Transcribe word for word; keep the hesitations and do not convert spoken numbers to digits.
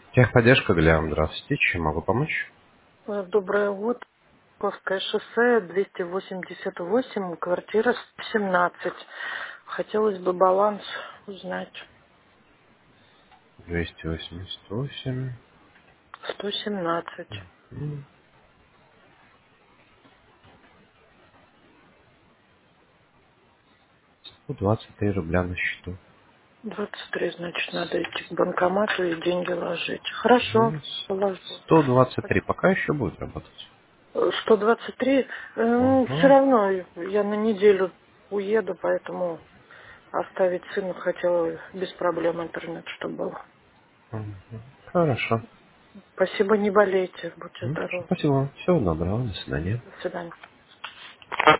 Техподдержка, Галиан, здравствуйте. Чем могу помочь? Э, Доброе утро. Московское шоссе, двести восемьдесят восемь, квартира семнадцать. Хотелось бы баланс узнать. двести восемьдесят восемь. сто семнадцать. м, сто двадцать три рубля на счету. двадцать три, значит, надо идти к банкомату и деньги ложить. Хорошо, Мгм. положу. сто двадцать три пока еще будет работать. Э, сто двадцать три. Все Угу. равно я на неделю уеду, поэтому оставить сыну хотела без проблем интернет, чтобы был. Хорошо. Спасибо, не болейте, будьте М, здоровы. Спасибо вам. Всего доброго. До свидания. До свидания.